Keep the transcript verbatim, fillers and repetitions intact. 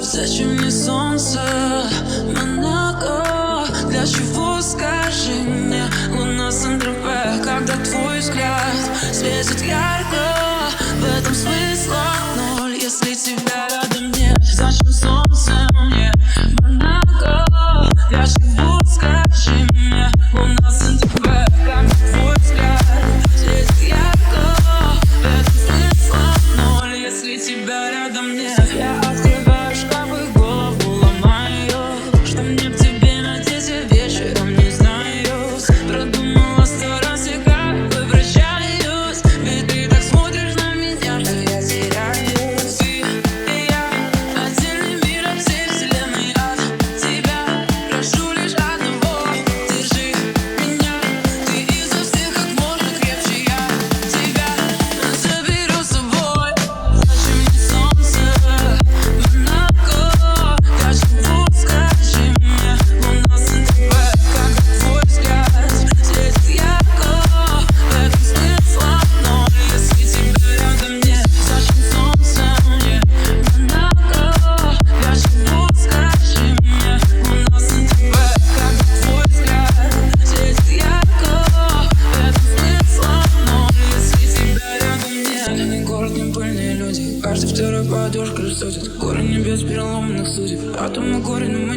Зачем мне солнце, Монако? Для чего, скажи мне, луна Сен-Тропе? Когда твой взгляд светит ярко, в этом смысла ноль, если тебя рядом нет. Зачем солнце мне, Монако? Для чего, скажи мне, луна Сен-Тропе? Когда твой взгляд светит ярко, в этом смысла ноль, если тебя рядом нет. Я открываю шкаф и голову ломаю, что мне в тебе надеть вечером, не знаю. Продумала сто раз и как возвращаюсь, ведь ты так смотришь на меня, что я теряюсь. Ты и я, отдельный мир от всей вселенной. От тебя прошу лишь одного: держи меня. Ты изо всех как можно крепче, я тебя заберу с собой. Зачем мне солнце, Монако? Для чего, скажи мне, луна Сен-Тропе? Когда твой взгляд светит ярко, в этом смысла ноль, если тебя рядом нет. Зачем солнце мне, Монако? Для чего, скажи мне, луна Сен-Тропе? Когда твой взгляд светит ярко, в этом смысла ноль, если тебя рядом нет. Город не пыльные люди, каждый второй подушка рассудит. Горы небес переломанных судеб, атомы горе не